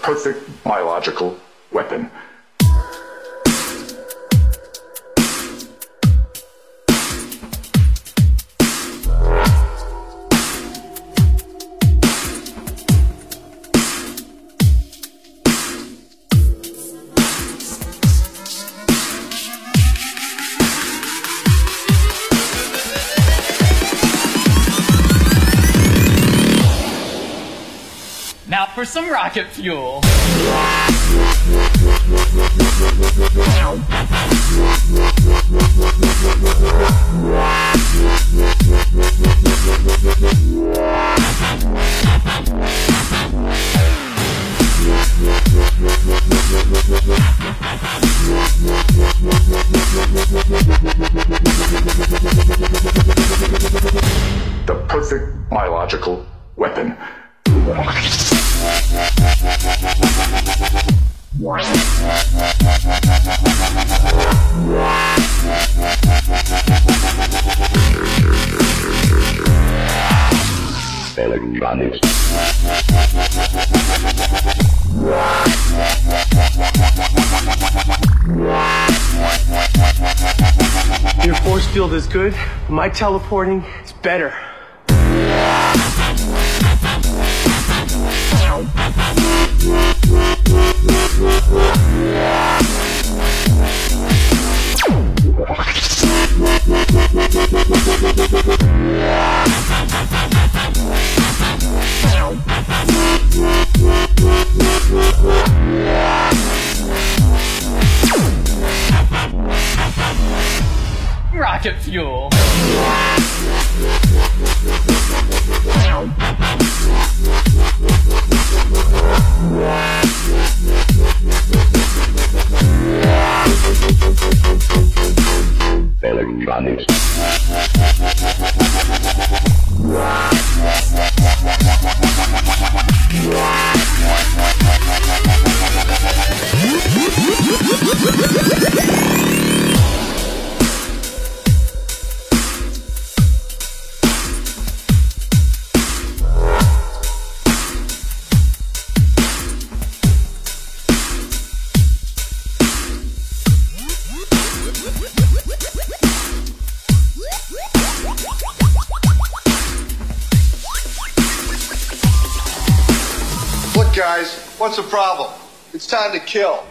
perfect biological weapon. Now for some rocket fuel. The perfect biological weapon. Electronics. Your force field is good, but my teleporting is better. Rocket fuel. Electronics. Look, guys, what's the problem? It's time to kill.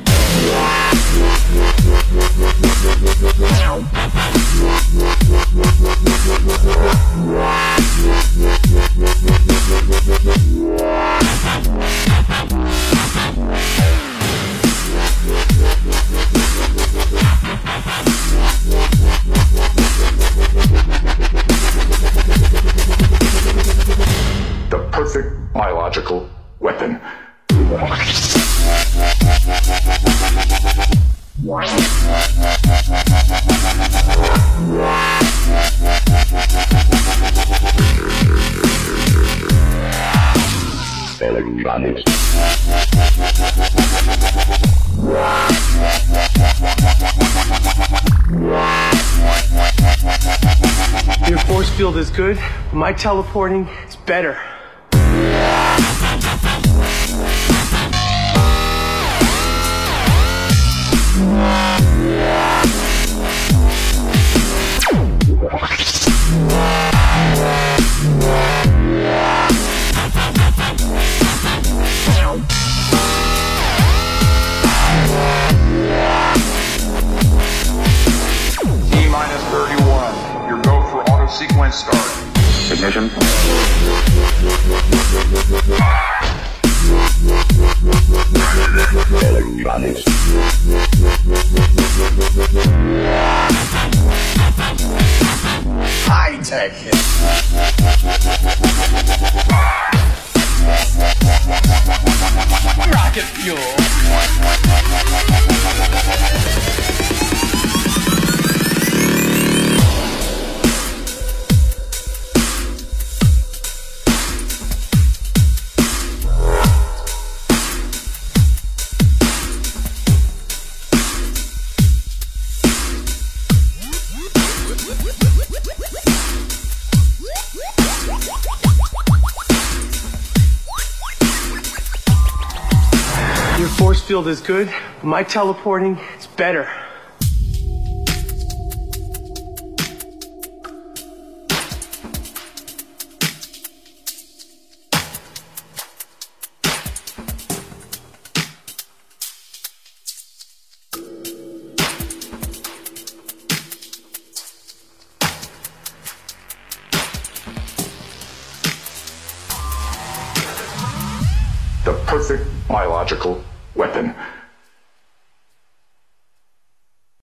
The perfect biological weapon. Electronics. Your force field is good, but my teleporting is better. T-minus 31. Your go for auto sequence start. Ignition. Electronics. High tech. Rocket fuel. field is good, but my teleporting is better. The perfect biological weapon.